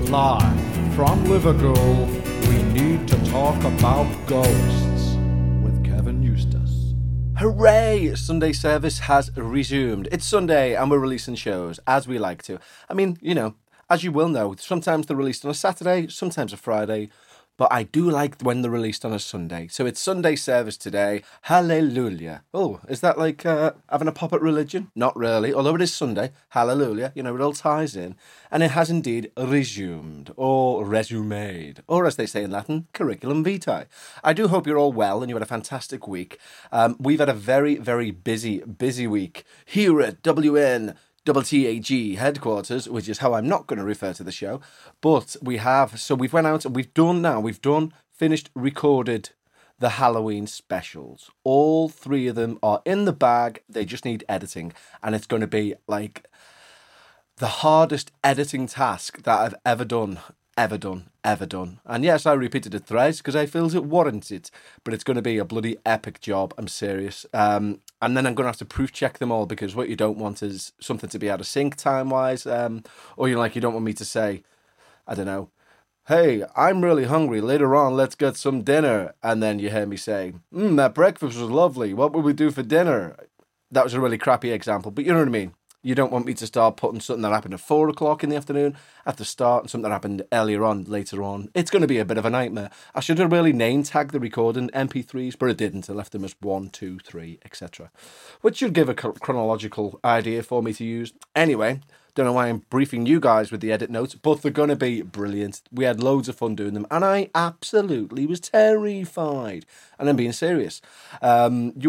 Live from Liverpool, we need to talk about ghosts with Kevin Eustace. Hooray! Sunday service has resumed. It's Sunday and we're releasing shows as we like to. I mean, as you will know, sometimes they're released on a Saturday, sometimes a Friday, but I do like when they're released on a Sunday. So it's Sunday service today. Hallelujah. Oh, is that like having a pop at religion? Not really, although it is Sunday. Hallelujah. It all ties in. And it has indeed resumed, or resumed, or as they say in Latin, curriculum vitae. I do hope you're all well and you had a fantastic week. We've had a very, very busy week here at WN TTAG headquarters, which is how I'm not going to refer to the show. But we've went out and finished, recorded the Halloween specials. All three of them are in the bag. They just need editing. And it's going to be like the hardest editing task that I've ever done. And yes, I repeated it thrice because I feel it warrants it. But it's going to be a bloody epic job. I'm serious. And then I'm going to have to proof check them all because what you don't want is something to be out of sync time-wise. Or you don't want me to say, I don't know, hey, I'm really hungry. Later on, let's get some dinner. And then you hear me say, that breakfast was lovely. What will we do for dinner? That was a really crappy example, but you know what I mean. You don't want me to start putting something that happened at 4 o'clock in the afternoon at the start and something that happened later on. It's going to be a bit of a nightmare. I should have really name tagged the recording MP3s, but I didn't. I left them as 1, 2, 3, etc. Which should give a chronological idea for me to use. Anyway, don't know why I'm briefing you guys with the edit notes, but they're going to be brilliant. We had loads of fun doing them, and I absolutely was terrified. And I'm being serious. You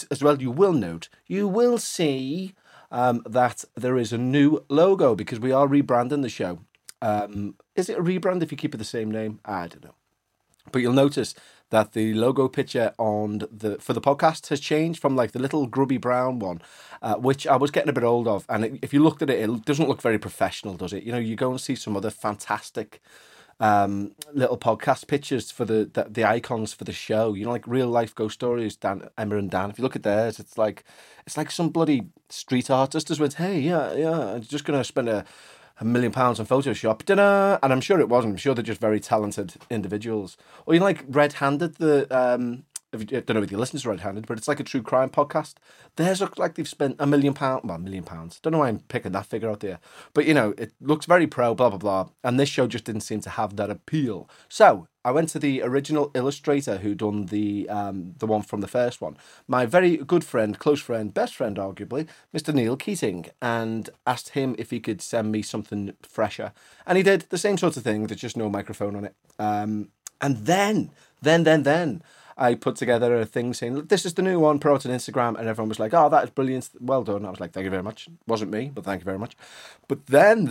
will see that there is a new logo because we are rebranding the show. Is it a rebrand if you keep it the same name? I don't know. But you'll notice that the logo picture for the podcast has changed from like the little grubby brown one, which I was getting a bit old of. And if you looked at it, it doesn't look very professional, does it? You go and see some other fantastic little podcast pictures for the icons for the show, like real life ghost stories, Emma and Dan. If you look at theirs, it's like some bloody street artist just went, hey, I'm just going to spend $1 million on Photoshop, dinner, and I'm sure it wasn't. I'm sure they're just very talented individuals. Or Red Handed, I don't know if you listen to Red Handed, but it's like a true crime podcast. Theirs look like they've spent £1 million. Well, £1 million. Don't know why I'm picking that figure out there. But, it looks very pro, blah, blah, blah. And this show just didn't seem to have that appeal. So I went to the original illustrator who done the one from the first one. My very good friend, close friend, best friend, arguably, Mr. Neil Keating, and asked him if he could send me something fresher. And he did the same sort of thing. There's just no microphone on it. And then I put together a thing saying, look, this is the new one, put it on Instagram, and everyone was like, oh, that is brilliant, well done. I was like, thank you very much. It wasn't me, but thank you very much. But then,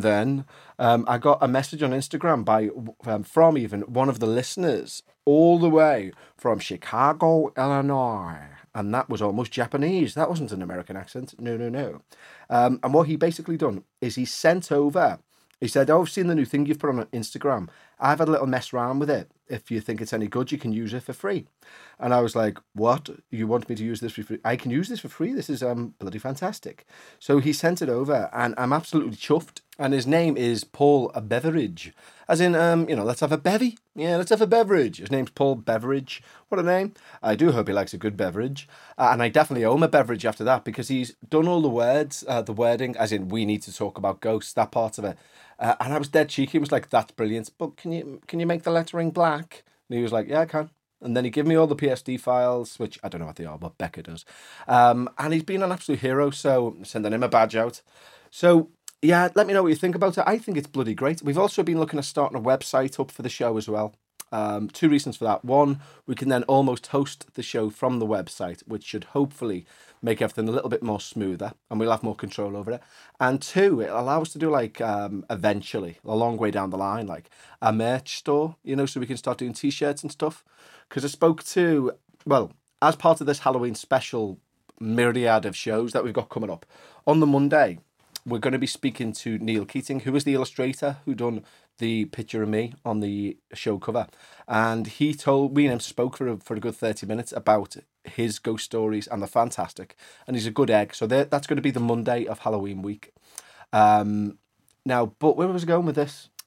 I got a message on Instagram from even one of the listeners all the way from Chicago, Illinois. And that was almost Japanese. That wasn't an American accent. No. And what he basically done is he said, I've seen the new thing you've put on Instagram. I've had a little mess around with it. If you think it's any good, you can use it for free. And I was like, what? You want me to use this for free? I can use this for free? This is bloody fantastic. So he sent it over, and I'm absolutely chuffed. And his name is Paul Beveridge. As in, let's have a bevy. Yeah, let's have a beverage. His name's Paul Beveridge. What a name. I do hope he likes a good beverage. And I definitely owe him a beverage after that because he's done all the words, the wording, as in we need to talk about ghosts, that part of it. And I was dead cheeky. He was like, that's brilliant. But can you make the lettering black? And he was like, yeah, I can. And then he gave me all the PSD files, which I don't know what they are, but Becca does. And he's been an absolute hero, so I'm sending him a badge out. So, yeah, let me know what you think about it. I think it's bloody great. We've also been looking at starting a website up for the show as well. 2 reasons for that. One, we can then almost host the show from the website, which should hopefully make everything a little bit more smoother and we'll have more control over it. And 2, it'll allow us to do eventually, a long way down the line, like a merch store, so we can start doing t-shirts and stuff. Because I spoke to, as part of this Halloween special myriad of shows that we've got coming up, on the Monday, we're going to be speaking to Neil Keating, who is the illustrator who done the picture of me on the show cover. And he told me and him spoke for a good 30 minutes about his ghost stories, and they're fantastic. And he's a good egg. So that's going to be the Monday of Halloween week. Now, but where was I going with this?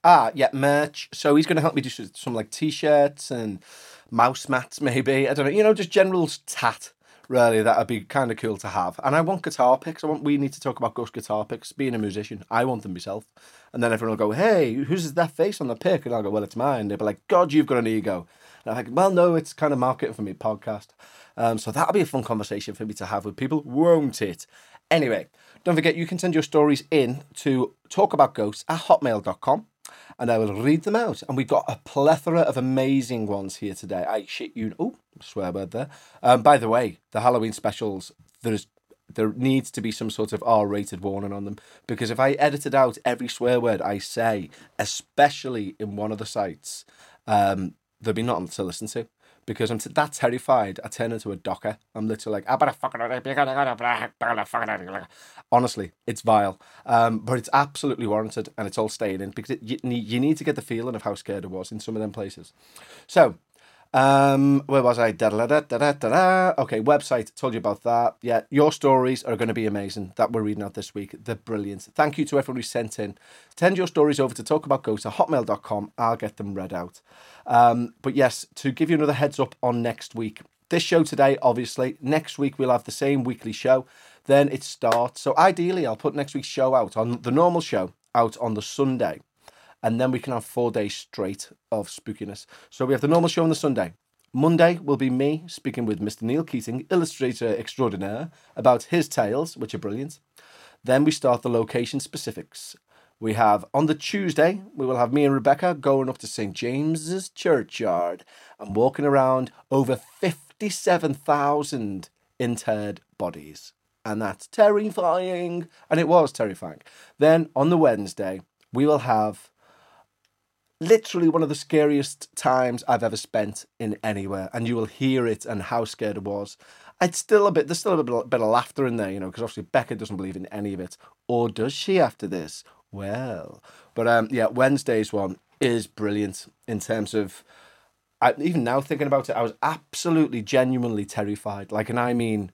Yeah, merch. So he's going to help me do some like t-shirts and mouse mats, maybe. I don't know, just general tat, really. That'd be kind of cool to have. And I want guitar picks. We need to talk about Ghost guitar picks. Being a musician, I want them myself. And then everyone will go, hey, whose is that face on the pick? And I'll go, well, it's mine. They'll be like, God, you've got an ego. And I'm like, well, no, it's kind of marketing for me podcast. So that'll be a fun conversation for me to have with people, won't it? Anyway, don't forget, you can send your stories in to talkaboutghosts@hotmail.com. And I will read them out. And we've got a plethora of amazing ones here today. I shit you. Oh, swear word there. By the way, the Halloween specials, there needs to be some sort of R-rated warning on them. Because if I edited out every swear word I say, especially in one of the sites, there'll be nothing to listen to. Because I'm that terrified, I turn into a docker. I'm literally like, I better fucking... Honestly, it's vile. But it's absolutely warranted, and it's all staying in, because you need to get the feeling of how scared I was in some of them places. So, where was I? Okay, website, told you about that. Yeah, your stories are going to be amazing that we're reading out this week. They're brilliant. Thank you to everyone who sent in. Send your stories over to talkaboutghosts@hotmail.com. I'll get them read out. But yes, to give you another heads up on next week. This show today, obviously. Next week, we'll have the same weekly show. Then it starts. So ideally, I'll put next week's show out on the normal show out on the Sunday. And then we can have 4 days straight of spookiness. So we have the normal show on the Sunday. Monday will be me speaking with Mr. Neil Keating, illustrator extraordinaire, about his tales, which are brilliant. Then we start the location specifics. We have, on the Tuesday, we will have me and Rebecca going up to St. James's Churchyard and walking around over 57,000 interred bodies. And that's terrifying. And it was terrifying. Then, on the Wednesday, we will have literally one of the scariest times I've ever spent in anywhere, and you will hear it and how scared I was. There's still a bit of laughter in there, because obviously Becca doesn't believe in any of it, or does she after this? Well, but yeah, Wednesday's one is brilliant in terms of, even now thinking about it, I was absolutely genuinely terrified. Like, and I mean,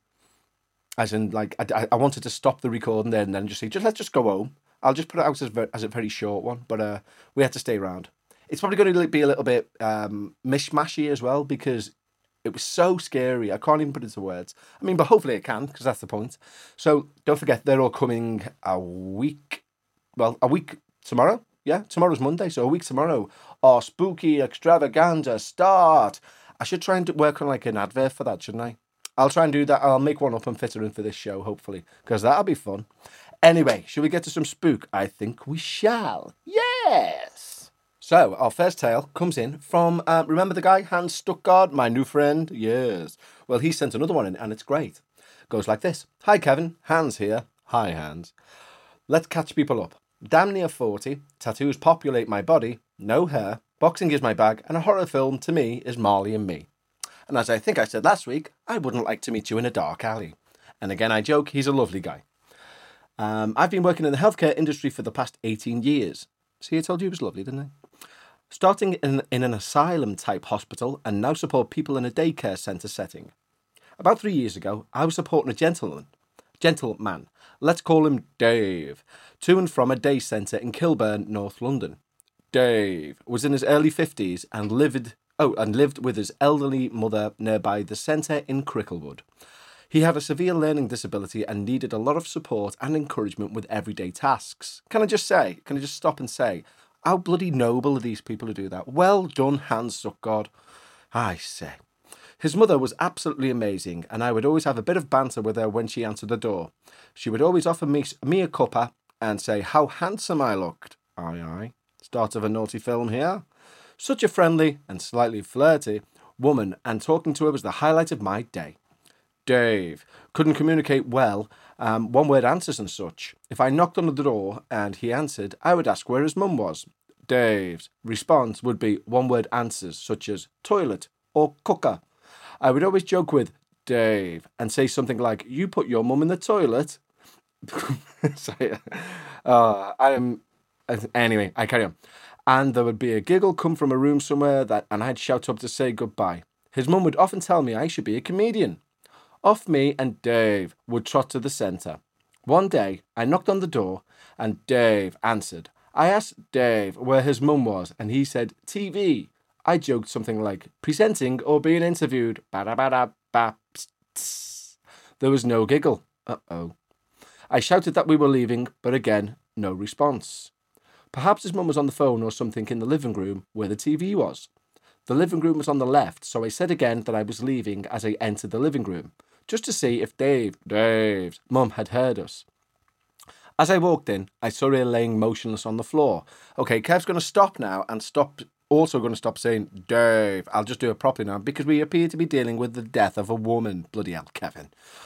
as in, like, I wanted to stop the recording there and then just say, let's just go home. I'll just put it out as a very short one, but we had to stay around. It's probably going to be a little bit mishmashy as well, because it was so scary. I can't even put it into words. I mean, but hopefully it can, because that's the point. So don't forget, they're all coming a week tomorrow. Yeah, tomorrow's Monday, so a week tomorrow. Our spooky extravaganza start. I should try and work on like an advert for that, shouldn't I? I'll try and do that. I'll make one up and fit it in for this show, hopefully, because that'll be fun. Anyway, shall we get to some spook? I think we shall. Yes! So, our first tale comes in from, remember the guy, Hans Stuttgart, my new friend? Yes. Well, he sent another one in, and it's great. Goes like this. Hi, Kevin. Hans here. Hi, Hans. Let's catch people up. Damn near 40. Tattoos populate my body. No hair. Boxing is my bag. And a horror film, to me, is Marley and Me. And as I think I said last week, I wouldn't like to meet you in a dark alley. And again, I joke, he's a lovely guy. I've been working in the healthcare industry for the past 18 years. See, I told you he was lovely, didn't I? Starting in an asylum-type hospital and now support people in a daycare centre setting. About 3 years ago, I was supporting a gentleman, let's call him Dave, to and from a day centre in Kilburn, North London. Dave was in his early 50s and lived with his elderly mother nearby the centre in Cricklewood. He had a severe learning disability and needed a lot of support and encouragement with everyday tasks. Can I just stop and say, how bloody noble are these people who do that? Well done, Hans Stuttgart. I say. His mother was absolutely amazing, and I would always have a bit of banter with her when she answered the door. She would always offer me a cuppa and say how handsome I looked. Aye, aye. Start of a naughty film here. Such a friendly and slightly flirty woman, and talking to her was the highlight of my day. Dave couldn't communicate well, one-word answers and such. If I knocked on the door and he answered, I would ask where his mum was. Dave's response would be one-word answers such as toilet or cooker. I would always joke with Dave and say something like, you put your mum in the toilet? Anyway, I carry on. And there would be a giggle come from a room somewhere and I'd shout up to say goodbye. His mum would often tell me I should be a comedian. Off me and Dave would trot to the centre. One day, I knocked on the door and Dave answered. I asked Dave where his mum was, and he said TV. I joked something like presenting or being interviewed. Ba-da-ba-da-ba. There was no giggle. Uh-oh. I shouted that we were leaving, but again, no response. Perhaps his mum was on the phone or something in the living room where the TV was. The living room was on the left, so I said again that I was leaving as I entered the living room, just to see if Dave's mum had heard us. As I walked in, I saw her laying motionless on the floor. Okay, Kev's going to stop now and also going to stop saying Dave. I'll just do it properly now because we appear to be dealing with the death of a woman. Bloody hell, Kevin.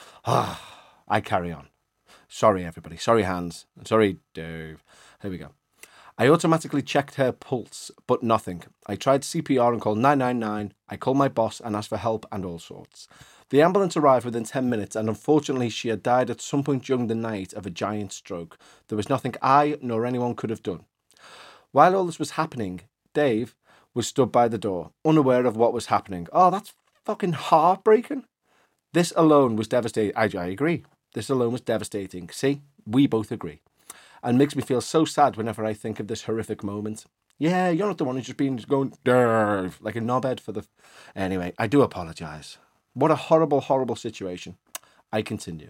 I carry on. Sorry, everybody. Sorry, Hans. Sorry, Dave. Here we go. I automatically checked her pulse, but nothing. I tried CPR and called 999. I called my boss and asked for help and all sorts. The ambulance arrived within 10 minutes, and unfortunately she had died at some point during the night of a giant stroke. There was nothing I nor anyone could have done. While all this was happening, Dave was stood by the door, unaware of what was happening. Oh, that's fucking heartbreaking. This alone was devastating. I agree. This alone was devastating. See, we both agree. And makes me feel so sad whenever I think of this horrific moment. Yeah, you're not the one who's just been going, Dave, like a knobhead for the... Anyway, I do apologise. What a horrible, horrible situation. I continue.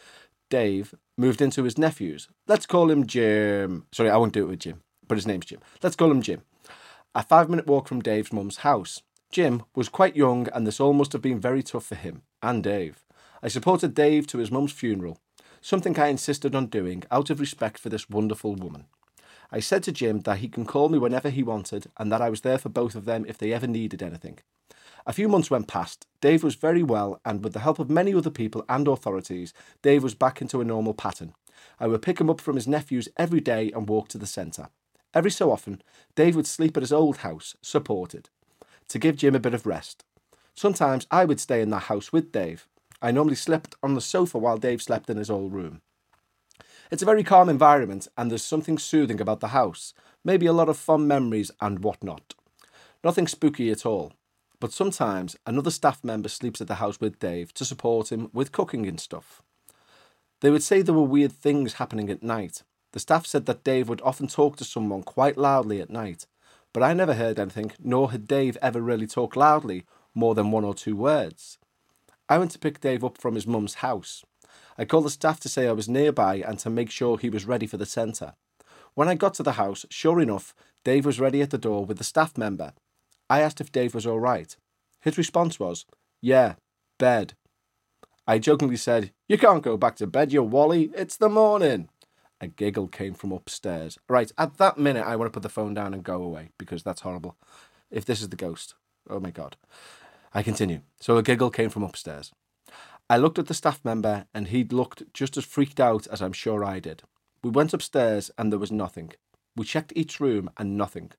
Dave moved into his nephew's. Let's call him Jim. Sorry, I won't do it with Jim, but his name's Jim. Let's call him Jim. A 5-minute walk from Dave's mum's house. Jim was quite young, and this all must have been very tough for him and Dave. I supported Dave to his mum's funeral, something I insisted on doing out of respect for this wonderful woman. I said to Jim that he can call me whenever he wanted and that I was there for both of them if they ever needed anything. A few months went past. Dave was very well, and with the help of many other people and authorities, Dave was back into a normal pattern. I would pick him up from his nephew's every day and walk to the centre. Every so often, Dave would sleep at his old house, supported, to give Jim a bit of rest. Sometimes I would stay in that house with Dave. I normally slept on the sofa while Dave slept in his old room. It's a very calm environment, and there's something soothing about the house, maybe a lot of fond memories and whatnot. Nothing spooky at all. But sometimes another staff member sleeps at the house with Dave to support him with cooking and stuff. They would say there were weird things happening at night. The staff said that Dave would often talk to someone quite loudly at night, but I never heard anything, nor had Dave ever really talked loudly, more than 1 or 2 words. I went to pick Dave up from his mum's house. I called the staff to say I was nearby and to make sure he was ready for the centre. When I got to the house, sure enough, Dave was ready at the door with the staff member. I asked if Dave was all right. His response was, yeah, bed. I jokingly said, you can't go back to bed, you wally, it's the morning. A giggle came from upstairs. Right, at that minute, I want to put the phone down and go away, because that's horrible. If this is the ghost, oh my God. I continue. So a giggle came from upstairs. I looked at the staff member, and he'd looked just as freaked out as I'm sure I did. We went upstairs, and there was nothing. We checked each room, and nothing.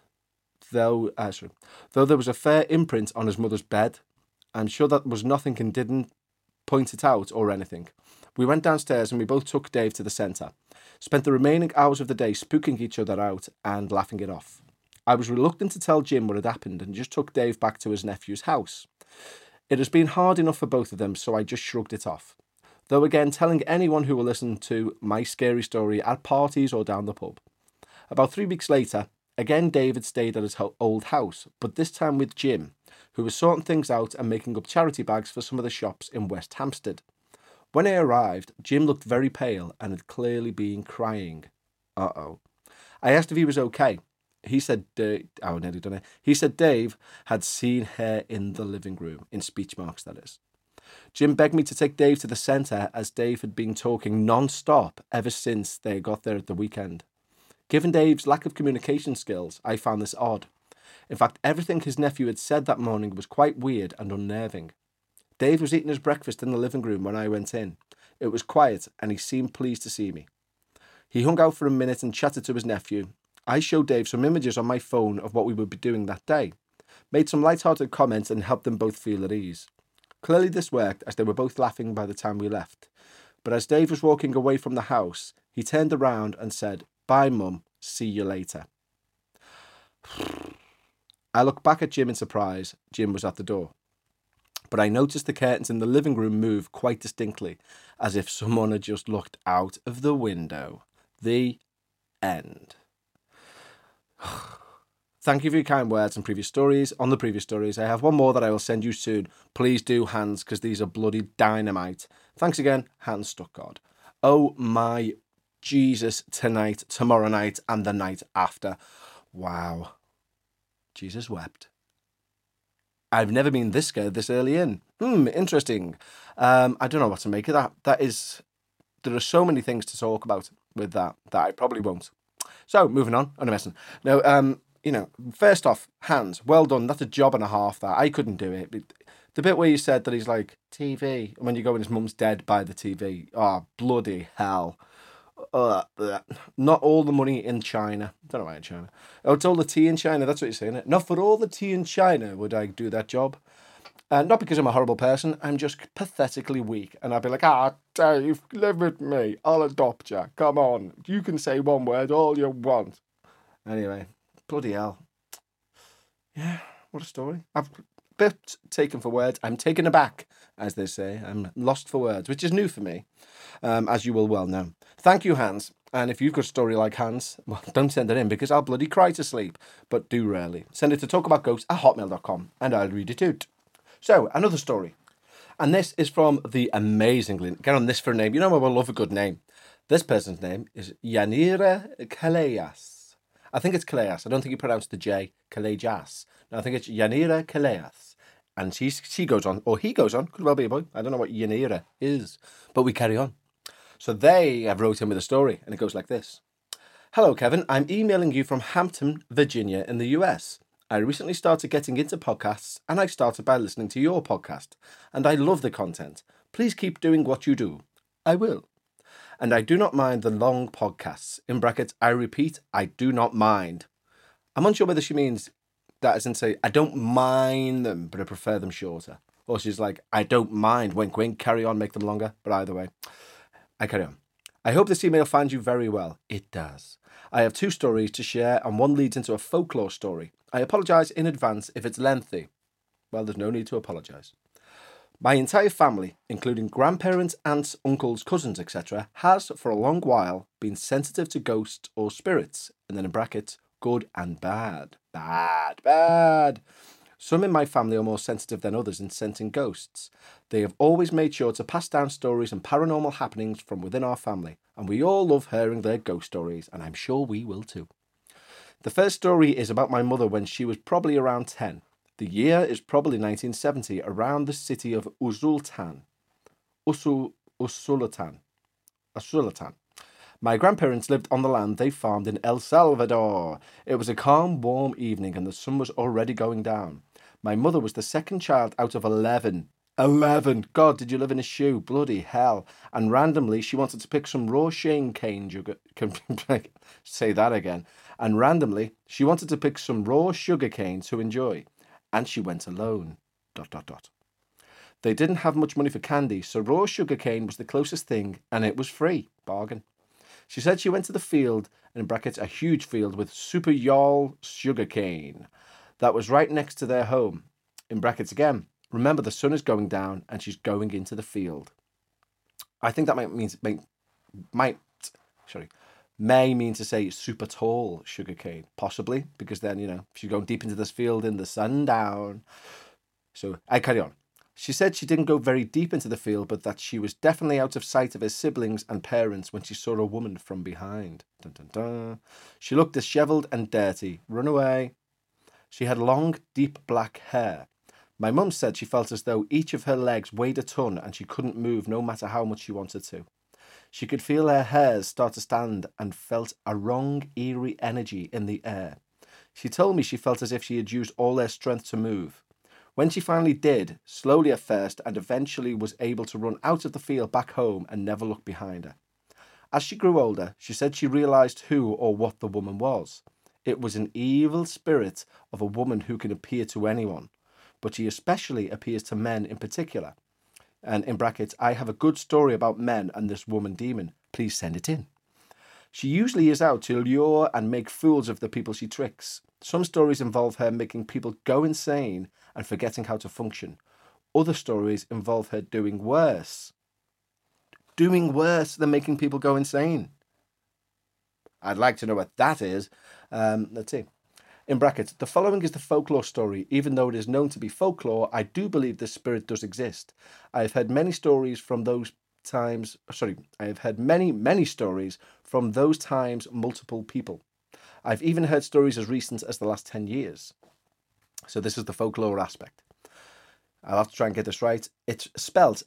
Though there was a fair imprint on his mother's bed. I'm sure that was nothing and didn't point it out or anything. We went downstairs and we both took Dave to the centre. Spent the remaining hours of the day spooking each other out and laughing it off. I was reluctant to tell Jim what had happened and just took Dave back to his nephew's house. It has been hard enough for both of them, so I just shrugged it off. Though again, telling anyone who will listen to my scary story at parties or down the pub. About 3 weeks later, again, David stayed at his old house, but this time with Jim, who was sorting things out and making up charity bags for some of the shops in West Hampstead. When I arrived, Jim looked very pale and had clearly been crying. Uh-oh. I asked if he was okay. He said, nearly done it. He said Dave had seen her in the living room, in speech marks, that is. Jim begged me to take Dave to the centre as Dave had been talking non-stop ever since they got there at the weekend. Given Dave's lack of communication skills, I found this odd. In fact, everything his nephew had said that morning was quite weird and unnerving. Dave was eating his breakfast in the living room when I went in. It was quiet and he seemed pleased to see me. He hung out for a minute and chatted to his nephew. I showed Dave some images on my phone of what we would be doing that day, made some light-hearted comments and helped them both feel at ease. Clearly this worked as they were both laughing by the time we left. But as Dave was walking away from the house, he turned around and said, "Bye, Mum. See you later." I looked back at Jim in surprise. Jim was at the door. But I noticed the curtains in the living room move quite distinctly, as if someone had just looked out of the window. The end. Thank you for your kind words and previous stories. On the previous stories, I have one more that I will send you soon. Please do, Hans, because these are bloody dynamite. Thanks again, Hans Stuckgard. Oh my Jesus, tonight, tomorrow night, and the night after. Wow. Jesus wept. I've never been this scared this early in. Interesting. I don't know what to make of that. There are so many things to talk about with that I probably won't. So, moving on. I'm messing. No, first off, Hans, well done. That's a job and a half, that. I couldn't do it. The bit where you said that he's like, TV, and when you go and his mum's dead by the TV. Oh, bloody hell. Not all the money in China. Don't know why in China. Oh, it's all the tea in China. That's what you're saying. Not for all the tea in China would I do that job. Not because I'm a horrible person. I'm just pathetically weak. And I'd be like, Dave, live with me. I'll adopt you. Come on. You can say one word all you want. Anyway, bloody hell. Yeah, what a story. I've a bit taken for words. I'm taken aback, as they say. I'm lost for words, which is new for me, as you will well know. Thank you, Hans. And if you've got a story like Hans, well, don't send it in because I'll bloody cry to sleep. But do rarely. Send it to talkaboutghosts@hotmail.com and I'll read it out. So, another story. And this is from the amazingly... Get on this for a name. You know I will love a good name. This person's name is Yanira Kaleas. I think it's Kaleas. I don't think you pronounce the J. Kalejas. No, I think it's Yanira Kaleas. And she goes on, or he goes on, could well be a boy. I don't know what Yanira is. But we carry on. So they have wrote in with a story, and it goes like this. Hello, Kevin. I'm emailing you from Hampton, Virginia in the US. I recently started getting into podcasts, and I started by listening to your podcast. And I love the content. Please keep doing what you do. I will. And I do not mind the long podcasts. In brackets, I repeat, I do not mind. I'm unsure whether she means that as in say, I don't mind them, but I prefer them shorter. Or she's like, I don't mind, wink, wink, carry on, make them longer. But either way, I carry on. I hope this email finds you very well. It does. I have 2 stories to share, and one leads into a folklore story. I apologise in advance if it's lengthy. Well, there's no need to apologise. My entire family, including grandparents, aunts, uncles, cousins, etc., has, for a long while, been sensitive to ghosts or spirits, and then in brackets, good and bad. Bad. Some in my family are more sensitive than others in sensing ghosts. They have always made sure to pass down stories and paranormal happenings from within our family, and we all love hearing their ghost stories, and I'm sure we will too. The first story is about my mother when she was probably around 10. The year is probably 1970, around the city of Usulatan. My grandparents lived on the land they farmed in El Salvador. It was a calm, warm evening and the sun was already going down. My mother was the second child out of 11. 11! God, did you live in a shoe? Bloody hell. And randomly, she wanted to pick some raw cane sugar... Say that again. And randomly, she wanted to pick some raw sugar cane to enjoy. And she went alone. ... They didn't have much money for candy, so raw sugar cane was the closest thing, and it was free. Bargain. She said she went to the field, and in brackets, a huge field with super y'all sugar cane. That was right next to their home. In brackets again. Remember, the sun is going down, and she's going into the field. I think that may mean to say super tall sugar cane, possibly, because then, she's going deep into this field in the sundown. So I carry on. She said she didn't go very deep into the field, but that she was definitely out of sight of her siblings and parents when she saw a woman from behind. Dun, dun, dun. She looked dishevelled and dirty. Run away. She had long, deep black hair. My mum said she felt as though each of her legs weighed a ton and she couldn't move no matter how much she wanted to. She could feel her hairs start to stand and felt a wrong, eerie energy in the air. She told me she felt as if she had used all her strength to move. When she finally did, slowly at first, and eventually was able to run out of the field back home and never look behind her. As she grew older, she said she realised who or what the woman was. It was an evil spirit of a woman who can appear to anyone, but she especially appears to men in particular. And in brackets, I have a good story about men and this woman demon. Please send it in. She usually is out to lure and make fools of the people she tricks. Some stories involve her making people go insane and forgetting how to function. Other stories involve her doing worse than making people go insane. I'd like to know what that is. Let's see. In brackets, the following is the folklore story. Even though it is known to be folklore, I do believe this spirit does exist. I have heard many stories from those times. I have heard many stories from those times, multiple people. I've even heard stories as recent as the last 10 years. So this is the folklore aspect. I'll have to try and get this right. It's spelled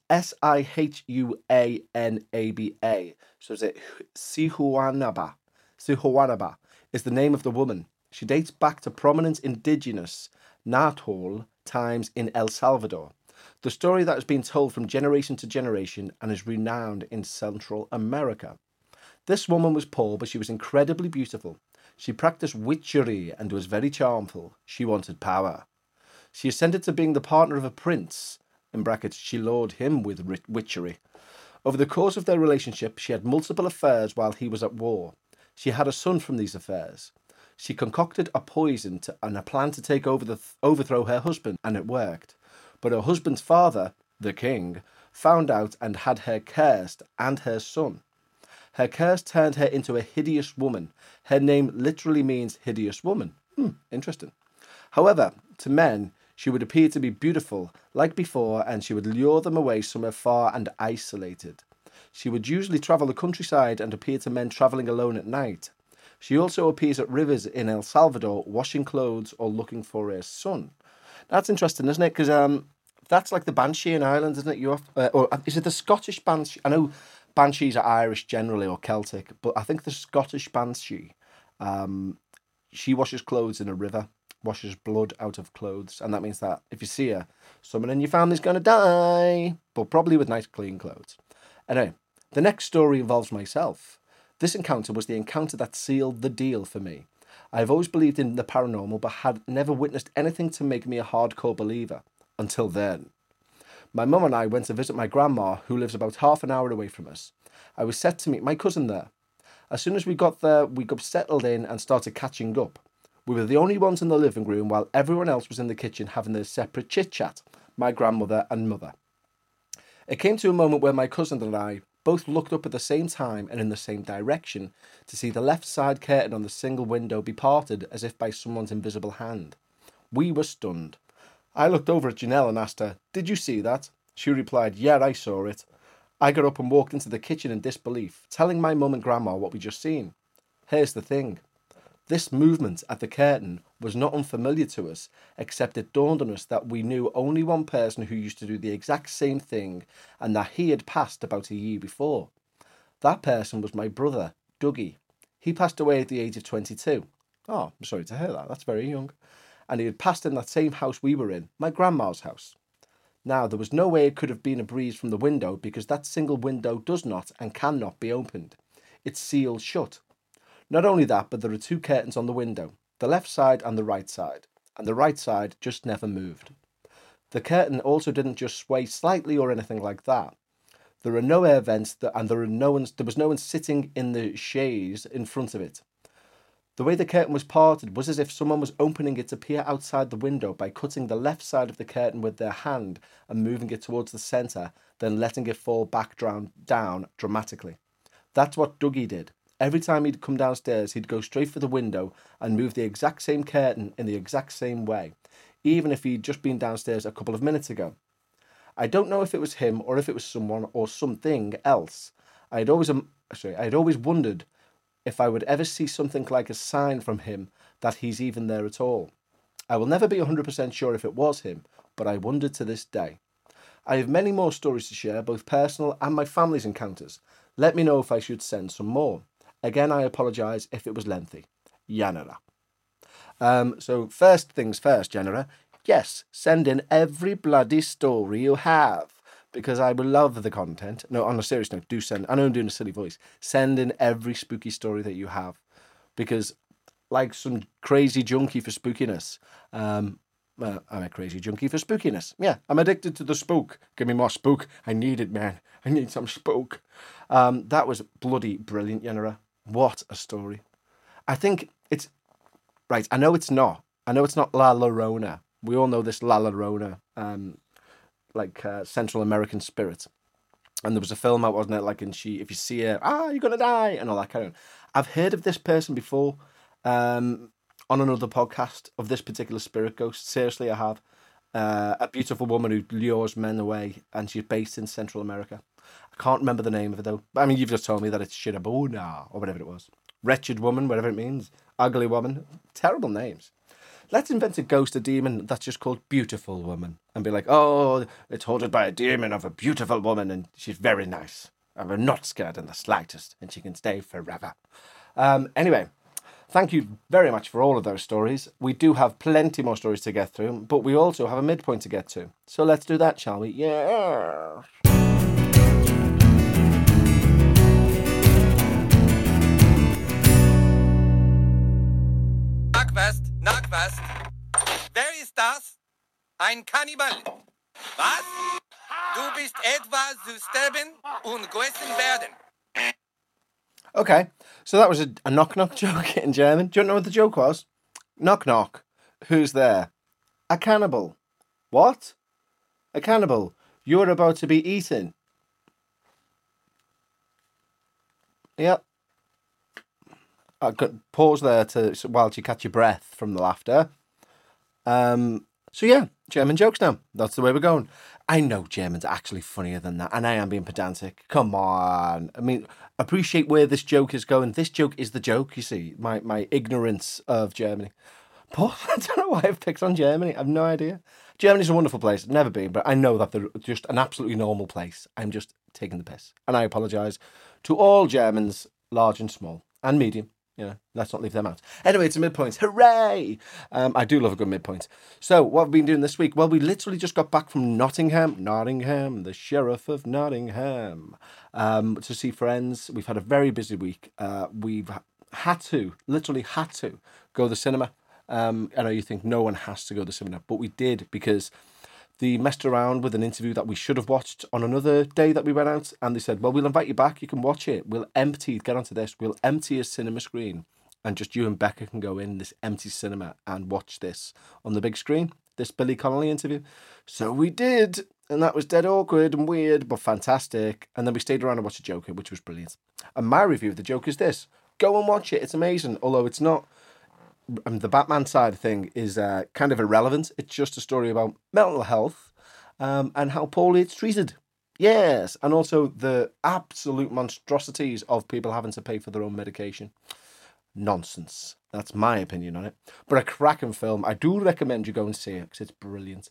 Sihuanaba. So is it Sihuanaba? Sihuanaba is the name of the woman. She dates back to prominent indigenous Nahuatl times in El Salvador. The story that has been told from generation to generation and is renowned in Central America. This woman was poor, but she was incredibly beautiful. She practiced witchery and was very charmful. She wanted power. She ascended to being the partner of a prince. In brackets, she lured him with witchery. Over the course of their relationship, she had multiple affairs while he was at war. She had a son from these affairs. She concocted a poison and a plan to take overthrow her husband, and it worked. But her husband's father, the king, found out and had her cursed and her son. Her curse turned her into a hideous woman. Her name literally means hideous woman. Interesting. However, to men, she would appear to be beautiful like before, and she would lure them away somewhere far and isolated. She would usually travel the countryside and appear to men travelling alone at night. She also appears at rivers in El Salvador, washing clothes or looking for her son. That's interesting, isn't it? Because that's like the Banshee in Ireland, isn't it? Or is it the Scottish Banshee? I know Banshees are Irish generally or Celtic, but I think the Scottish Banshee, she washes clothes in a river, washes blood out of clothes, and that means that if you see her, someone in your family's going to die, but probably with nice clean clothes. Anyway, the next story involves myself. This encounter was the encounter that sealed the deal for me. I have always believed in the paranormal, but had never witnessed anything to make me a hardcore believer. Until then. My mum and I went to visit my grandma, who lives about half an hour away from us. I was set to meet my cousin there. As soon as we got there, we got settled in and started catching up. We were the only ones in the living room while everyone else was in the kitchen having their separate chit-chat, my grandmother and mother. It came to a moment where my cousin and I both looked up at the same time and in the same direction to see the left side curtain on the single window be parted as if by someone's invisible hand. We were stunned. I looked over at Janelle and asked her, "Did you see that?" She replied, "Yeah, I saw it." I got up and walked into the kitchen in disbelief, telling my mum and grandma what we'd just seen. Here's the thing. This movement at the curtain was not unfamiliar to us, except it dawned on us that we knew only one person who used to do the exact same thing, and that he had passed about a year before. That person was my brother, Dougie. He passed away at the age of 22. Oh, I'm sorry to hear that. That's very young. And he had passed in that same house we were in, my grandma's house. Now, there was no way it could have been a breeze from the window because that single window does not and cannot be opened. It's sealed shut. Not only that, but there are two curtains on the window, the left side and the right side just never moved. The curtain also didn't just sway slightly or anything like that. There are no air vents and there was no one sitting in the chaise in front of it. The way the curtain was parted was as if someone was opening it to peer outside the window by cutting the left side of the curtain with their hand and moving it towards the centre, then letting it fall back down dramatically. That's what Dougie did. Every time he'd come downstairs, he'd go straight for the window and move the exact same curtain in the exact same way, even if he'd just been downstairs a couple of minutes ago. I don't know if it was him or if it was someone or something else. I'd always wondered if I would ever see something like a sign from him that he's even there at all. I will never be 100% sure if it was him, but I wonder to this day. I have many more stories to share, both personal and my family's encounters. Let me know if I should send some more. Again, I apologise if it was lengthy. Yanara. So first things first, Yanara. Yes, send in every bloody story you have, because I will love the content. No, on a serious note, do send. I know I'm doing a silly voice. Send in every spooky story that you have, because like some crazy junkie for spookiness. I'm a crazy junkie for spookiness. Yeah, I'm addicted to the spook. Give me more spook. I need it, man. I need some spook. That was bloody brilliant, Yanara. What a story. I think it's... Right, I know it's not La Llorona. We all know this La Llorona, Central American spirit. And there was a film out, wasn't it? Like, and if you see her, you're gonna die, and all that kind of. I've heard of this person before, on another podcast of this particular spirit ghost. Seriously, I have. A beautiful woman who lures men away, and she's based in Central America. I can't remember the name of it though. I mean, you've just told me that it's Shirabuna or whatever it was. Wretched woman, whatever it means. Ugly woman. Terrible names. Let's invent a ghost, a demon that's just called Beautiful Woman, and be like, oh, it's haunted by a demon of a beautiful woman, and she's very nice. And we're not scared in the slightest, and she can stay forever. Anyway, thank you very much for all of those stories. We do have plenty more stories to get through, but we also have a midpoint to get to. So let's do that, shall we? Yeah. Nackwest. Wer ist das? Ein Kannibal. Was? Du bist etwa zu sterben und gegessen werden. Okay, so that was a knock-knock joke in German. Do you know what the joke was? Knock-knock. Who's there? A cannibal. What? A cannibal. You're about to be eaten. Yep. I could pause there while you catch your breath from the laughter. So yeah, German jokes now. That's the way we're going. I know German's actually funnier than that, and I am being pedantic. Come on. I mean, appreciate where this joke is going. This joke is the joke, you see. My ignorance of Germany. But I don't know why I've picked on Germany. I have no idea. Germany's a wonderful place. I've never been, but I know that they're just an absolutely normal place. I'm just taking the piss. And I apologise to all Germans, large and small, and medium. You know, let's not leave them out. Anyway, it's a midpoint. Hooray! I do love a good midpoint. So, what have we been doing this week? Well, we literally just got back from Nottingham, the Sheriff of Nottingham, to see friends. We've had a very busy week. We've literally had to go to the cinema. I know you think no one has to go to the cinema, but we did because they messed around with an interview that we should have watched on another day that we went out, and they said, well, we'll invite you back, you can watch it, we'll empty a cinema screen, and just you and Becca can go in this empty cinema and watch this on the big screen, this Billy Connolly interview. So we did, and that was dead awkward and weird, but fantastic. And then we stayed around and watched the Joker, which was brilliant. And my review of the Joker is this: go and watch it, it's amazing, although it's not. The Batman side of thing is kind of irrelevant. It's just a story about mental health and how poorly it's treated. Yes, and also the absolute monstrosities of people having to pay for their own medication. Nonsense. That's my opinion on it. But a cracking film. I do recommend you go and see it because it's brilliant.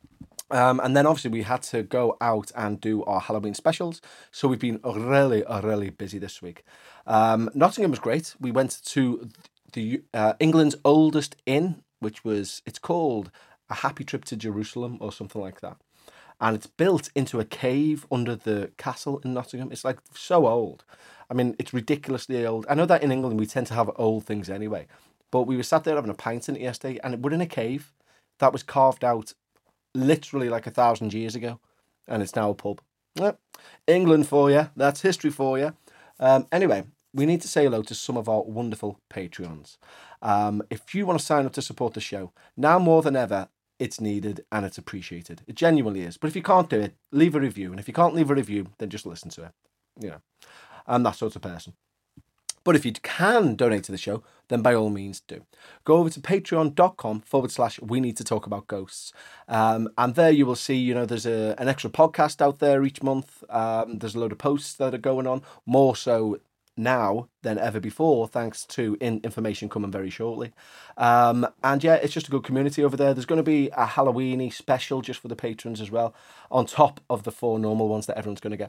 And then obviously we had to go out and do our Halloween specials. So we've been really busy this week. Nottingham was great. We went to the England's oldest inn, it's called A Happy Trip to Jerusalem or something like that. And it's built into a cave under the castle in Nottingham. It's like so old. I mean, it's ridiculously old. I know that in England we tend to have old things anyway, but we were sat there having a pint in it yesterday, and we're in a cave that was carved out literally like 1,000 years ago, and it's now a pub. Yep. England for you. That's history for you. Anyway, we need to say hello to some of our wonderful Patreons. If you want to sign up to support the show, now more than ever, it's needed and it's appreciated. It genuinely is. But if you can't do it, leave a review. And if you can't leave a review, then just listen to it. You know, I'm that sort of person. But if you can donate to the show, then by all means do. Go over to patreon.com/we need to talk about ghosts. And there you will see, there's an extra podcast out there each month. There's a load of posts that are going on, more so now than ever before, thanks to information coming very shortly. And yeah, it's just a good community over there. There's going to be a Halloween-y special just for the patrons as well, on top of the 4 normal ones that everyone's going to get.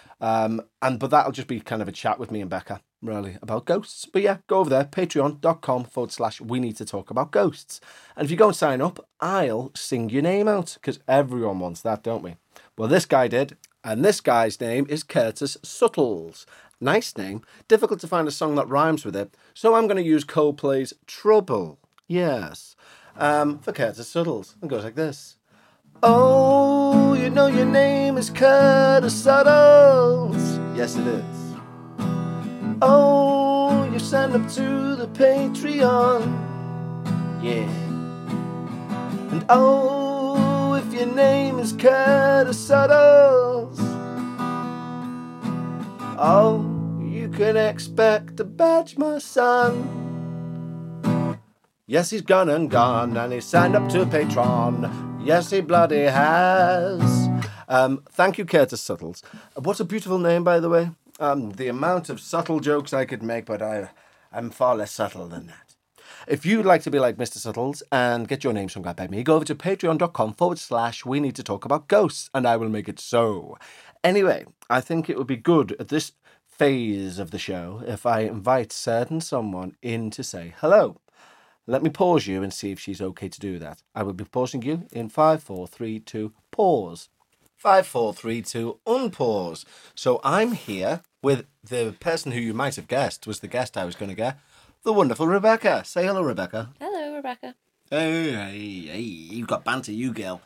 But that'll just be kind of a chat with me and Becca, really, about ghosts. But yeah, go over there, patreon.com/we need to talk about ghosts. And if you go and sign up, I'll sing your name out, because everyone wants that, don't we? Well, this guy did, and this guy's name is Curtis Suttles. Nice name. Difficult to find a song that rhymes with it, so I'm going to use Coldplay's Trouble. Yes. For Curtis Suttles. It goes like this. Oh, you know your name is Curtis Suttles. Yes, it is. Oh, you signed up to the Patreon. Yeah. And oh, if your name is Curtis Suttles, Oh, you can expect to badge my son. Yes, he's gone and gone, and he's signed up to Patreon. Yes, he bloody has. Thank you, Curtis Suttles. What a beautiful name, by the way. The amount of subtle jokes I could make, but I'm far less subtle than that. If you'd like to be like Mr. Suttles and get your name sung out by me, go over to patreon.com/we need to talk about ghosts, and I will make it so. Anyway, I think it would be good at this phase of the show if I invite certain someone in to say hello. Let me pause you and see if she's okay to do that. I will be pausing you in 5, 4, 3, 2, pause. 5, 4, 3, 2, unpause. So I'm here with the person who you might have guessed was the guest I was going to get, the wonderful Rebecca. Say hello, Rebecca. Hello, Rebecca. Hey, you got banter, you girl.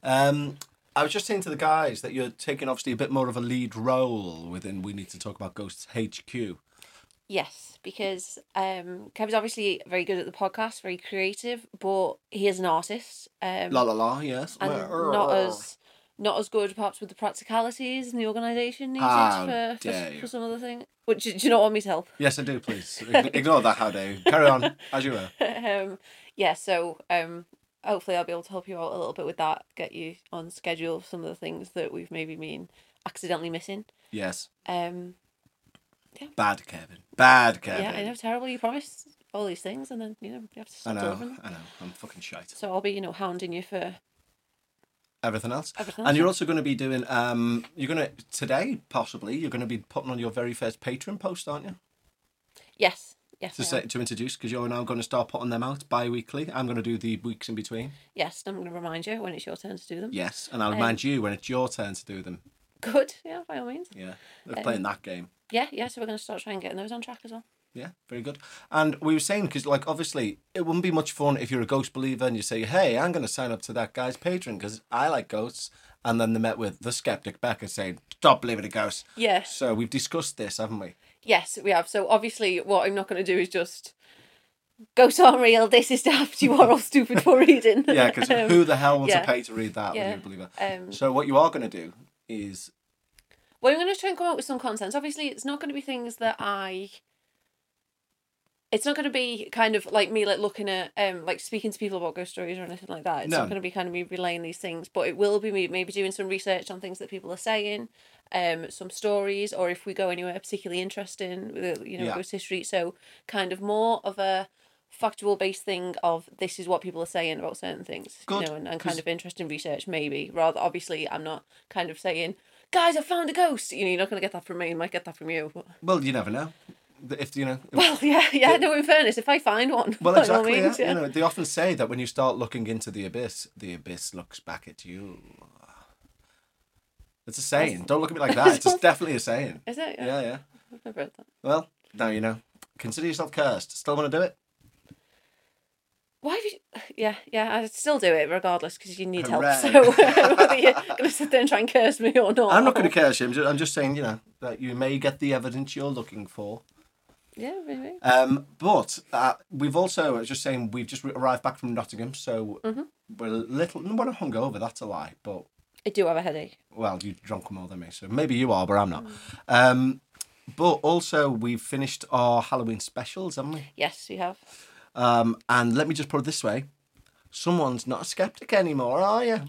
I was just saying to the guys that you're taking obviously a bit more of a lead role within We Need to Talk About Ghosts HQ. Yes, because Kevin's obviously very good at the podcast, very creative, but he is an artist. Yes. And not as good perhaps with the practicalities and the organisation needed How for some of the things. But do you not want me to help? Yes, I do, please. Ignore that, how dare you. Carry on, as you were. So hopefully I'll be able to help you out a little bit with that, get you on schedule for some of the things that we've maybe been accidentally missing. Yes. Yeah. Bad Kevin. Yeah, I know, terrible. You promised all these things and then, you have to stop delivering them. I know. I'm fucking shite. So I'll be, hounding you for everything else. Everything And else, you're yeah. also going to be doing, today, possibly, you're going to be putting on your very first Patreon post, aren't you? Yes. Yes, To introduce, because you're now going to start putting them out bi-weekly. I'm going to do the weeks in between. Yes, I'm going to remind you when it's your turn to do them. Yes, and I'll remind you when it's your turn to do them. Good, yeah, by all means. Yeah, we're playing that game. Yeah, so we're going to start trying getting those on track as well. Yeah, very good. And we were saying, because, obviously, it wouldn't be much fun if you're a ghost believer and you say, hey, I'm going to sign up to that guy's Patreon because I like ghosts. And then they met with the skeptic Becca saying, stop believing in ghosts. Yeah. So we've discussed this, haven't we? Yes, we have. So obviously what I'm not going to do is just, ghosts aren't real, this is daft, you are all stupid for reading. Yeah, because who the hell wants yeah. to pay to read that when Yeah. you're a believer? So what you are going to do is... Well, I'm going to try and come up with some content. Obviously, it's not going to be things that it's not going to be kind of like me looking at speaking to people about ghost stories or anything like that. It's not going to be kind of me relaying these things, but it will be me maybe doing some research on things that people are saying, some stories, or if we go anywhere particularly interesting with ghost history. So kind of more of a factual based thing of this is what people are saying about certain things. Good. And kind of interesting research maybe. Rather, obviously, I'm not kind of saying, guys, I found a ghost. You're not going to get that from me. You might get that from you. But... Well, you never know. If Well, yeah. No, in fairness, if I find one. Well, by all exactly. means, Yeah. They often say that when you start looking into the abyss looks back at you. It's a saying. Don't look at me like that. It's definitely a saying. Is it? Yeah. I've never heard that. Well, now you know. Consider yourself cursed. Still want to do it? Why have you... Yeah, I'd still do it regardless because you need Hooray. help. So whether you're going to sit there and try and curse me or not. I'm not going to curse you. I'm just saying, that you may get the evidence you're looking for. Yeah, maybe. But we've also, I was just saying, we've just arrived back from Nottingham, so we're a little... We're not hungover, that's a lie, but... I do have a headache. Well, you drunk more than me, so maybe you are, but I'm not. But also, we've finished our Halloween specials, haven't we? Yes, we have. And let me just put it this way. Someone's not a skeptic anymore, are you?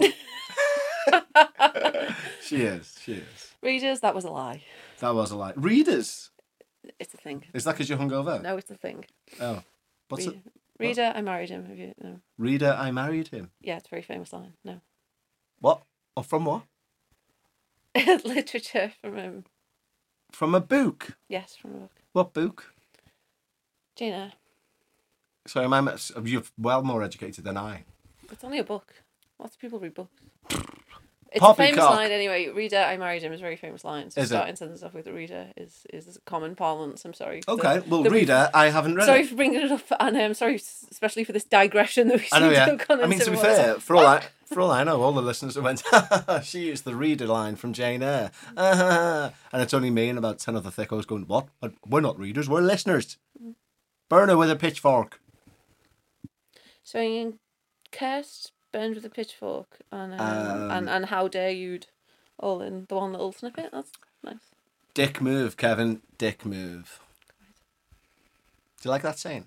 She is. Readers, that was a lie. That was a lie. Readers? It's a thing. Is that because you're hungover? No, it's a thing. Oh. What's it? Reader, I married him. Have you? No. Reader, I married him. Yeah, it's a very famous line. No. What? Or from what? Literature from From a book? Yes, from a book. What book? Jane Eyre. Sorry, you're well more educated than I. It's only a book. Lots of people read books. It's a famous Poppycock. line anyway. Reader, I married him is a very famous line. So Is it? starting sentences off with the reader is common parlance. I'm sorry. Okay, reader, I haven't read Sorry it. for bringing it up, and I'm sorry especially for this digression that we I know, seem yeah. to have gone I mean, into. to be more. fair, for all I know, all the listeners who went, she used the reader line from Jane Eyre. And it's only me and about 10 other thickos going, what? We're not readers, we're listeners. Burn her with a pitchfork. So you cursed, burned with a pitchfork, and how dare you'd all in the one little snippet. That's nice. Dick move, Kevin. Dick move. Do you like that saying?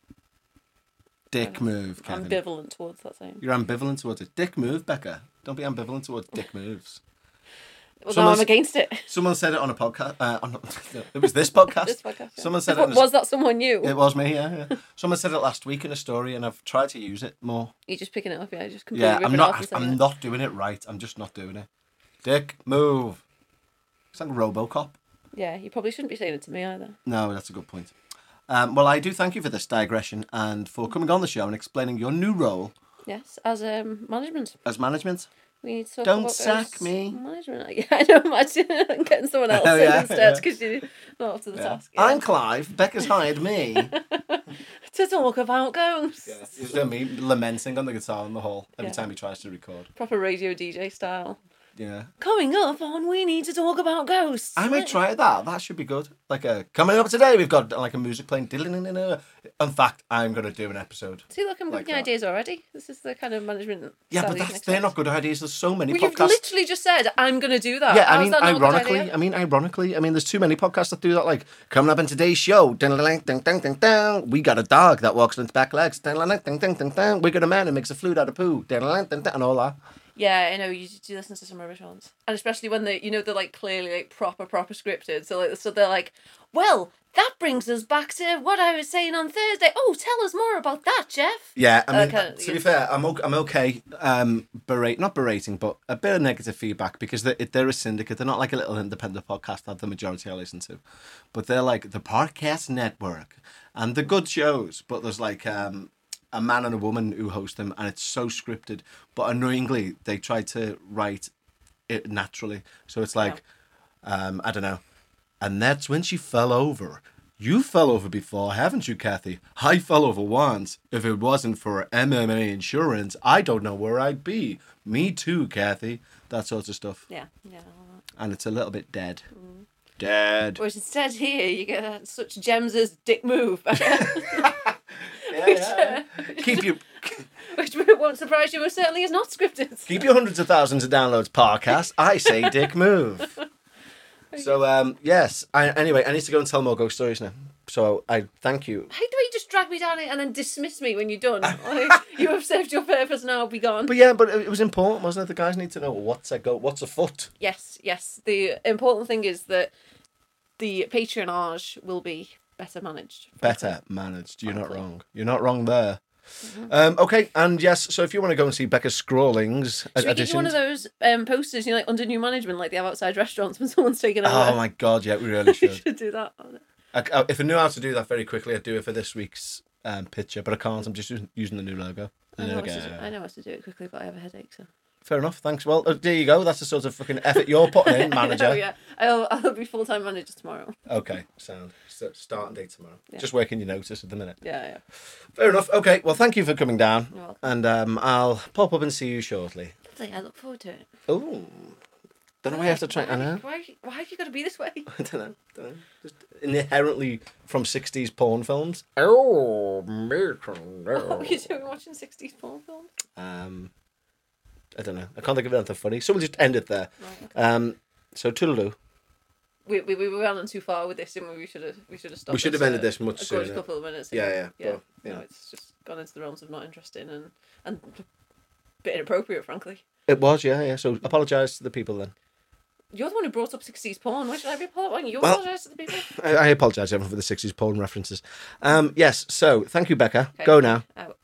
Dick move, Kevin. Ambivalent towards that saying. You're ambivalent towards it. Dick move, Becca. Don't be ambivalent towards dick moves. Well, now I'm against it. Someone said it on a podcast. It was this podcast. This podcast. Yeah. Someone said Was that someone new? It was me. Yeah. Someone said it last week in a story, and I've tried to use it more. You're just picking it up, yeah. Just completely. Yeah, ripping it off and saying I'm not doing it right. I'm just not doing it. Dick move. It's like RoboCop. Yeah, you probably shouldn't be saying it to me either. No, that's a good point. Well, I do thank you for this digression and for coming on the show and explaining your new role. Yes, as management. As management. We need to talk Don't about sack me. Management. Yeah, I know. Imagine getting someone else in instead because you're not up to the task. Yeah. I'm Clive. Becca's hired me. To talk about ghosts. Yeah, it's just me lamenting on the guitar in the hall every time he tries to record. Proper radio DJ style. Yeah. Coming up on We Need to Talk About Ghosts. I might try that. That should be good. Coming up today, we've got a music playing. In fact, I'm going to do an episode. See, look, I'm giving you ideas already. This is the kind of management. Yeah, but they're not good ideas. There's so many podcasts. You've literally just said, I'm going to do that. Yeah, ironically, there's too many podcasts that do that. Like, coming up in today's show, we got a dog that walks on its back legs. We got a man who makes a flute out of poo. And all that. Yeah, I know, you do listen to some rubbish ones. And especially when they're like clearly like proper scripted. So they're like, well, that brings us back to what I was saying on Thursday. Oh, tell us more about that, Jeff. Yeah, I mean, to be fair, I'm okay not berating, but a bit of negative feedback because they're a syndicate. They're not like a little independent podcast that the majority I listen to. But they're like the Podcast Network. And they're good shows, but there's like... a man and a woman who host them, and it's so scripted. But annoyingly, they try to write it naturally. So it's like, I don't know. And that's when she fell over. You fell over before, haven't you, Kathy? I fell over once. If it wasn't for MMA insurance, I don't know where I'd be. Me too, Kathy. That sort of stuff. Yeah. And it's a little bit dead. Dead. Whereas instead here, you get such gems as Dick Move. Keep you... Which won't surprise you, most certainly is not scripted. Keep your hundreds of thousands of downloads, podcast. I say Dick Move. So, yes. Anyway, I need to go and tell more ghost stories now. So, I thank you. I hate the way you just drag me down it and then dismiss me when you're done. You have served your purpose, now be gone. But it was important, wasn't it? The guys need to know what's afoot. Yes. The important thing is that the patronage will be better managed. Better managed. You're not wrong. You're not wrong there. Mm-hmm. Okay, and yes, so if you want to go and see Becca's scrawlings, should we get you one of those posters, like under new management, like they have outside restaurants when someone's taken over? Oh my god, yeah, we really should. We should do that. If I knew how to do that very quickly, I'd do it for this week's picture, but I can't. I'm just using the new logo. I know how to do it quickly, but I have a headache, so... Fair enough, thanks. Well, there you go. That's the sort of fucking effort you're putting in, manager. Oh, yeah. I'll be full-time manager tomorrow. Okay, sound. Starting date tomorrow. Yeah. Just working your notice at the minute. Yeah. Fair enough. Okay, well, thank you for coming down. You're welcome. And I'll pop up and see you shortly. Lovely, I look forward to it. Oh, don't know why I have to try. I know. Why have you got to be this way? I don't know. Just inherently from 60s porn films. Oh, American. What were you doing watching 60s porn films? I don't know. I can't think of anything funny. So we'll just end it there. Right, okay. So toodaloo. We went on too far with this, didn't we? We should have stopped. We should have ended this much sooner. A couple of minutes ago. Yeah. No, it's just gone into the realms of not interesting and a bit inappropriate, frankly. It was, yeah. So apologise to the people then. You're the one who brought up 60s porn. Why should I be apologising? You apologise to the people. I apologise everyone for the 60s porn references. Yes. So thank you, Becca. Okay. Go now. Out.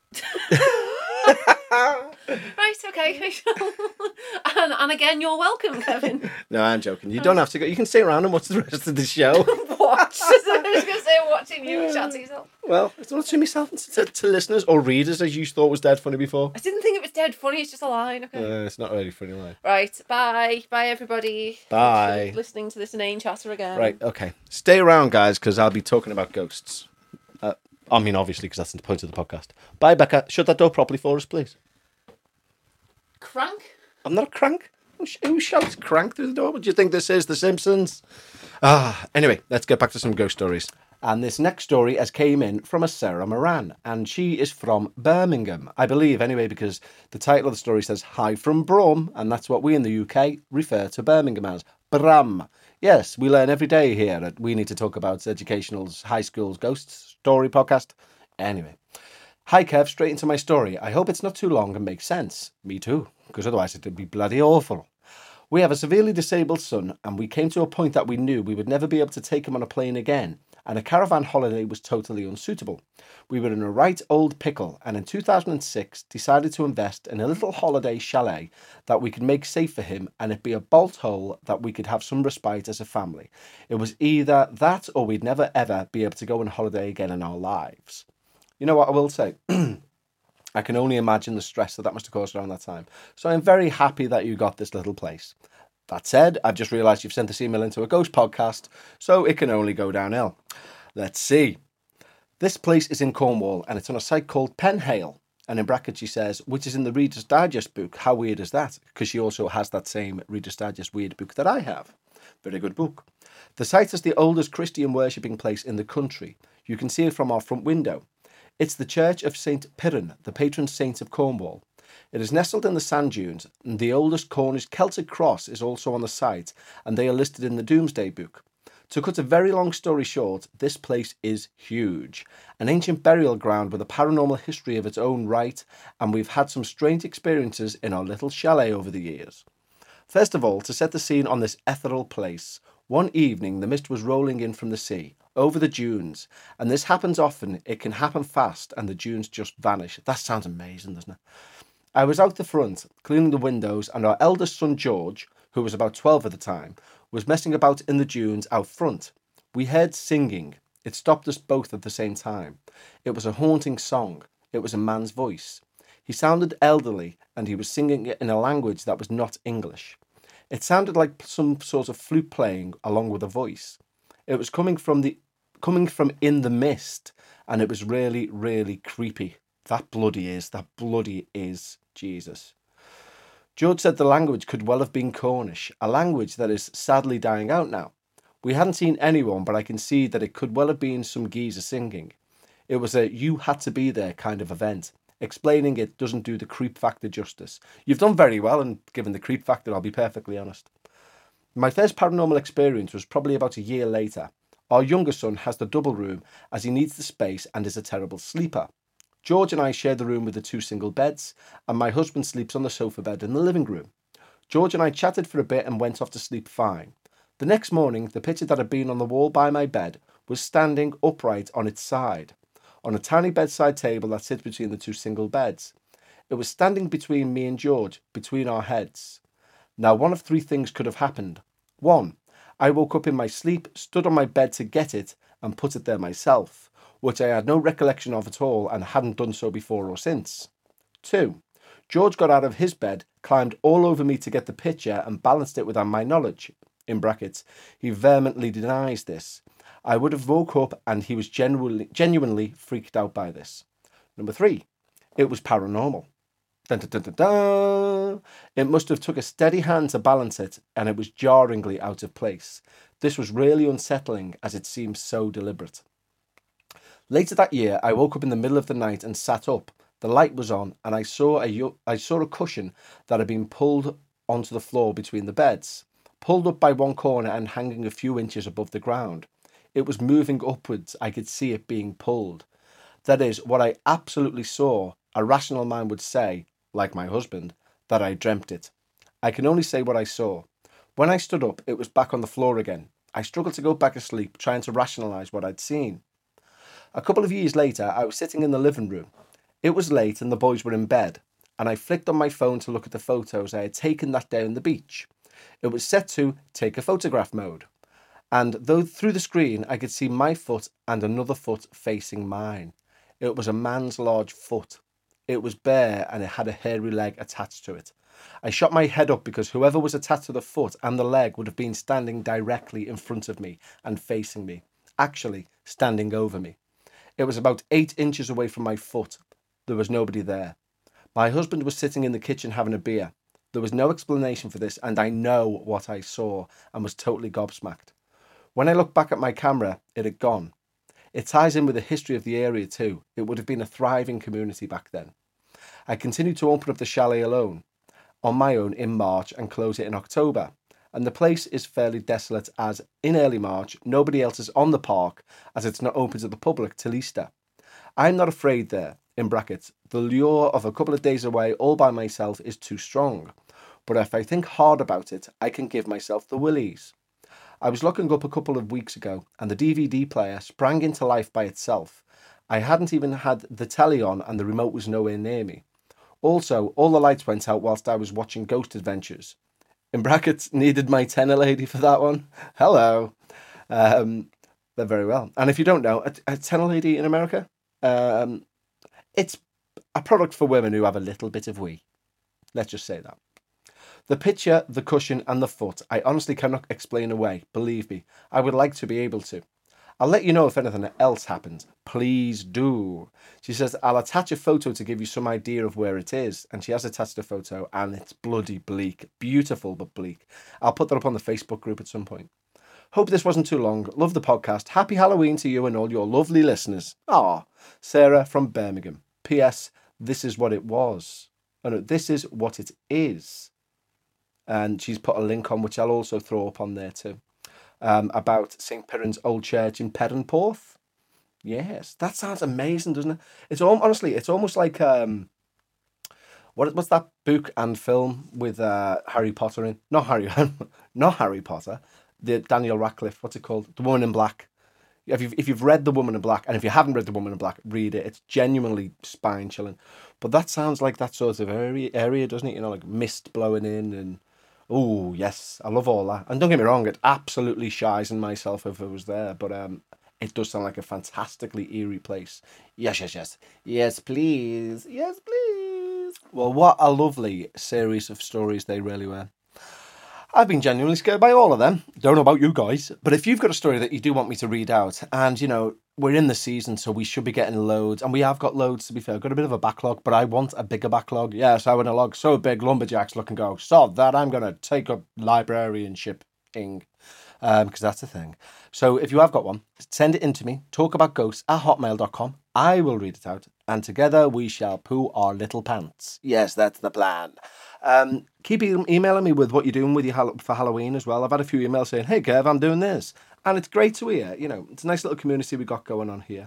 Right, okay. and again, you're welcome, Kevin. No, I'm joking. You don't have to go. You can stay around and watch the rest of the show. Watch. I was going to say watching you chat to yourself. Well, it's not to myself, to listeners or readers, as you thought was dead funny before. I didn't think it was dead funny. It's just a line. Okay. It's not really funny line. Right. Bye, everybody. Bye. Thanks for listening to this inane chatter again. Right. Okay. Stay around, guys, because I'll be talking about ghosts. I mean, obviously, because that's the point of the podcast. Bye, Becca. Shut that door properly for us, please. Crank? I'm not a crank. Who shouts crank through the door? What do you think this is, The Simpsons? Anyway, let's get back to some ghost stories. And this next story has came in from a Sarah Moran, and she is from Birmingham, I believe, anyway, because the title of the story says, Hi from Brum, and that's what we in the UK refer to Birmingham as. Bram. Yes, we learn every day here at We Need to Talk About Educational's High School's Ghost Story podcast. Anyway. Hi Kev, straight into my story. I hope it's not too long and makes sense. Me too, because otherwise it'd be bloody awful. We have a severely disabled son, and we came to a point that we knew we would never be able to take him on a plane again, and a caravan holiday was totally unsuitable. We were in a right old pickle, and in 2006 decided to invest in a little holiday chalet that we could make safe for him, and it be a bolt hole that we could have some respite as a family. It was either that or we'd never ever be able to go on holiday again in our lives. You know what I will say? I can only imagine the stress that must have caused around that time. So I'm very happy that you got this little place. That said, I've just realised you've sent this email into a ghost podcast, so it can only go downhill. Let's see. This place is in Cornwall, and it's on a site called Penhale. And in brackets she says, which is in the Reader's Digest book. How weird is that? Because she also has that same Reader's Digest weird book that I have. Very good book. The site is the oldest Christian worshipping place in the country. You can see it from our front window. It's the Church of St. Piran, the patron saint of Cornwall. It is nestled in the sand dunes, and the oldest Cornish Celtic cross is also on the site, and they are listed in the Domesday Book. To cut a very long story short, this place is huge. An ancient burial ground with a paranormal history of its own right, and we've had some strange experiences in our little chalet over the years. First of all, to set the scene on this ethereal place, one evening the mist was rolling in from the sea, over the dunes, and this happens often. It can happen fast, and the dunes just vanish. That sounds amazing, doesn't it? I was out the front, cleaning the windows, and our eldest son George, who was about 12 at the time, was messing about in the dunes out front. We heard singing. It stopped us both at the same time. It was a haunting song. It was a man's voice. He sounded elderly, and he was singing it in a language that was not English. It sounded like some sort of flute playing along with a voice. It was coming from in the mist, and it was really, really creepy. That bloody is Jesus. George said the language could well have been Cornish, a language that is sadly dying out now. We hadn't seen anyone, but I can see that it could well have been some geezer singing. It was a you had to be there kind of event. Explaining it doesn't do the creep factor justice. You've done very well in giving the creep factor, I'll be perfectly honest. My first paranormal experience was probably about a year later. Our younger son has the double room as he needs the space and is a terrible sleeper. George and I share the room with the 2 single beds, and my husband sleeps on the sofa bed in the living room. George and I chatted for a bit and went off to sleep fine. The next morning, the picture that had been on the wall by my bed was standing upright on its side, on a tiny bedside table that sits between the 2 single beds. It was standing between me and George, between our heads. Now, one of 3 things could have happened. 1. I woke up in my sleep, stood on my bed to get it, and put it there myself, which I had no recollection of at all and hadn't done so before or since. 2. George got out of his bed, climbed all over me to get the picture and balanced it without my knowledge. In brackets, he vehemently denies this. I would have woke up and he was genuinely freaked out by this. Number 3. It was paranormal. Dun, dun, dun, dun, dun. It must have took a steady hand to balance it, and it was jarringly out of place. This was really unsettling as it seemed so deliberate. Later that year, I woke up in the middle of the night and sat up. The light was on, and I saw a cushion that had been pulled onto the floor between the beds, pulled up by one corner and hanging a few inches above the ground. It was moving upwards. I could see it being pulled. That is, what I absolutely saw. A rational mind would say, like my husband, that I dreamt it. I can only say what I saw. When I stood up, it was back on the floor again. I struggled to go back asleep, trying to rationalise what I'd seen. A couple of years later, I was sitting in the living room. It was late and the boys were in bed, and I flicked on my phone to look at the photos I had taken that day on the beach. It was set to take a photograph mode, and though through the screen I could see my foot and another foot facing mine. It was a man's large foot. It was bare and it had a hairy leg attached to it. I shot my head up because whoever was attached to the foot and the leg would have been standing directly in front of me and facing me, actually standing over me. It was about 8 inches away from my foot. There was nobody there. My husband was sitting in the kitchen having a beer. There was no explanation for this, and I know what I saw and was totally gobsmacked. When I looked back at my camera, it had gone. It ties in with the history of the area too. It would have been a thriving community back then. I continued to open up the chalet alone, on my own in March and close it in October. and the place is fairly desolate as in early March, nobody else is on the park as it's not open to the public till Easter. I'm not afraid there, in brackets, the lure of a couple of days away all by myself is too strong. But if I think hard about it, I can give myself the willies. I was looking up a couple of weeks ago and the DVD player sprang into life by itself. I hadn't even had the telly on and the remote was nowhere near me. Also, all the lights went out whilst I was watching Ghost Adventures. In brackets, needed my tenor lady for that one. Hello. They're very well. And if you don't know, a tenor lady in America, it's a product for women who have a little bit of wee. Let's just say that. The picture, the cushion and the foot, I honestly cannot explain away. Believe me, I would like to be able to. I'll let you know if anything else happens. Please do. She says, I'll attach a photo to give you some idea of where it is. And she has attached a photo and it's bloody bleak. Beautiful, but bleak. I'll put that up on the Facebook group at some point. Hope this wasn't too long. Love the podcast. Happy Halloween to you and all your lovely listeners. Ah, Sarah from Birmingham. P.S. This is what it was. Oh no, this is what it is. And she's put a link on, which I'll also throw up on there too. About St. Piran's Old Church in Perranporth. Yes, that sounds amazing, doesn't it? It's honestly, it's almost like what's that book and film with Harry Potter in? Not Harry Potter. The Daniel Radcliffe. What's it called? The Woman in Black. If you've read The Woman in Black, and if you haven't read The Woman in Black, read it. It's genuinely spine chilling. But that sounds like that sort of area, doesn't it? You know, like mist blowing in and. Oh, yes, I love all that. And don't get me wrong, it absolutely shies in myself if I was there, but it does sound like a fantastically eerie place. Yes. Yes, please. Yes, please. Well, what a lovely series of stories they really were. I've been genuinely scared by all of them. Don't know about you guys. But if you've got a story that you do want me to read out, and, you know, we're in the season, so we should be getting loads. And we have got loads, to be fair. I've got a bit of a backlog, but I want a bigger backlog. Yes, I want a log so big, lumberjacks look and go, sod that, I'm going to take up librarianship. Because that's a thing. So if you have got one, send it in to me. talkaboutghosts@hotmail.com. I will read it out. And together we shall poo our little pants. Yes, that's the plan. Keep emailing me with what you're doing with your for Halloween as well. I've had a few emails saying, hey, Kev, I'm doing this. And it's great to hear. You know, it's a nice little community we got going on here.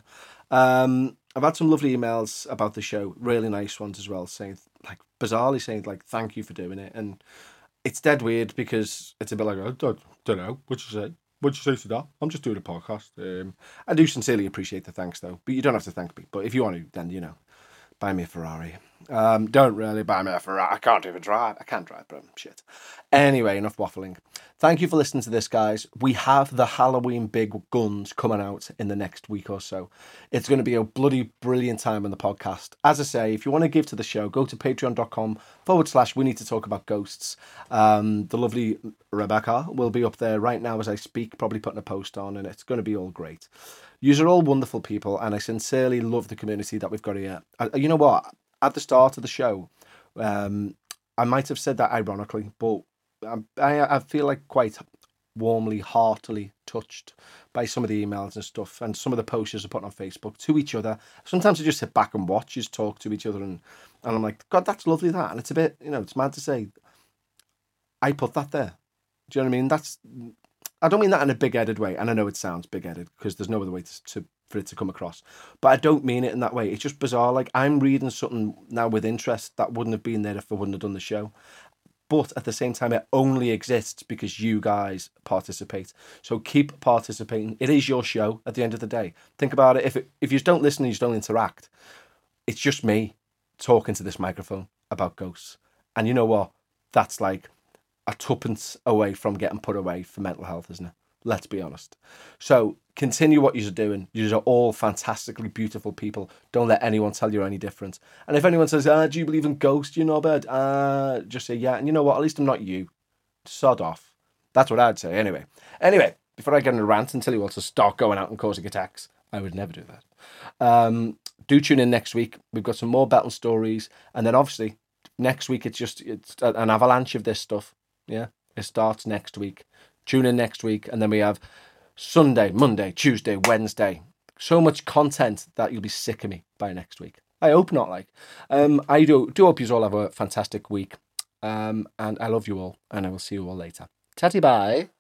I've had some lovely emails about the show. Really nice ones as well. Saying, like, bizarrely saying, like, thank you for doing it. And it's dead weird because it's a bit like, I don't know. What'd you say? What'd you say to that? I'm just doing a podcast. I do sincerely appreciate the thanks, though. But you don't have to thank me. But if you want to, then, you know, buy me a Ferrari. Don't really buy me a Ferrari. I can't even drive. I can't drive, but shit. Anyway, enough waffling. Thank you for listening to this, guys. We have the Halloween big guns coming out in the next week or so. It's going to be a bloody brilliant time on the podcast. As I say, if you want to give to the show, go to patreon.com/we need to talk about ghosts. The lovely Rebecca will be up there right now as I speak, probably putting a post on, and it's going to be all great. Yous are all wonderful people, and I sincerely love the community that we've got here. You know what? At the start of the show, I might have said that ironically, but I feel like quite warmly, heartily touched by some of the emails and stuff, and some of the posters are put on Facebook to each other. Sometimes I just sit back and watch, just talk to each other, and I'm like, God, that's lovely, that. And it's a bit, you know, it's mad to say, I put that there. Do you know what I mean? I don't mean that in a big-headed way, and I know it sounds big-headed because there's no other way for it to come across. But I don't mean it in that way. It's just bizarre. Like, I'm reading something now with interest that wouldn't have been there if I wouldn't have done the show. But at the same time, it only exists because you guys participate. So keep participating. It is your show at the end of the day. Think about it. If you don't listen and you don't interact, it's just me talking to this microphone about ghosts. And you know what? That's like a tuppence away from getting put away for mental health, isn't it? Let's be honest. So continue what you're doing. You are all fantastically beautiful people. Don't let anyone tell you any different. And if anyone says, do you believe in ghosts, you know, bed? Just say, yeah. And you know what? At least I'm not you. Sod off. That's what I'd say anyway. Anyway, before I get in a rant and tell you all to start going out and causing attacks, I would never do that. Do tune in next week. We've got some more battle stories. And then obviously next week, it's an avalanche of this stuff. Yeah, it starts next week. Tune in next week, and then we have Sunday, Monday, Tuesday, Wednesday. So much content that you'll be sick of me by next week. I hope not. I do hope you all have a fantastic week. And I love you all, and I will see you all later. Tatty bye.